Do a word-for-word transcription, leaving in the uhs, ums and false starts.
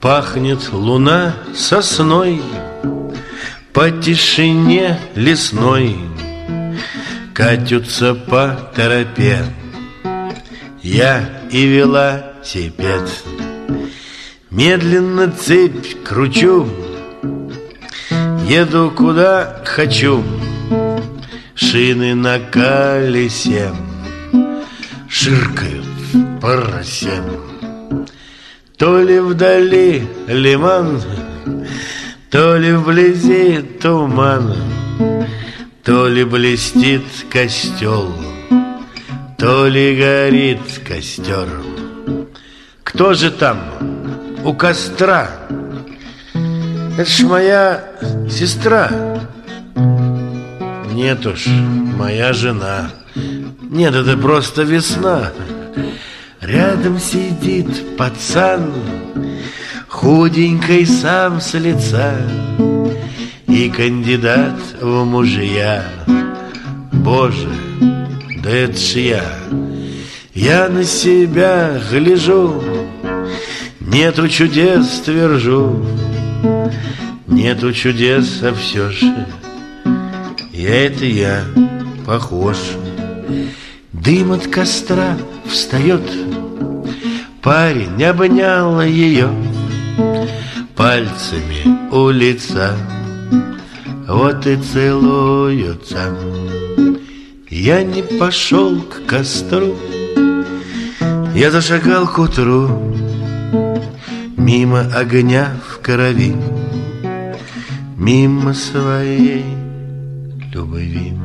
Пахнет луна сосной по тишине лесной, катятся по тропе я и велосипед. Медленно цепь кручу, еду куда хочу, шины на колесе ширкают по росе. То ли вдали лиман, то ли вблизи туман, то ли блестит костел, то ли горит костер. Кто же там у костра? Это ж моя сестра. Нет уж, моя жена. Нет, это просто весна. Рядом сидит пацан, худенький сам с лица, и кандидат в мужья. Боже, да это ж я. Я на себя гляжу, нету чудес, твержу. Нету чудес, а все же я это я похож. Дым от костра встает, парень обнял ее пальцами у лица, вот и целуются. Я не пошел к костру, я зашагал к утру, мимо огня в крови, мимо своей любви.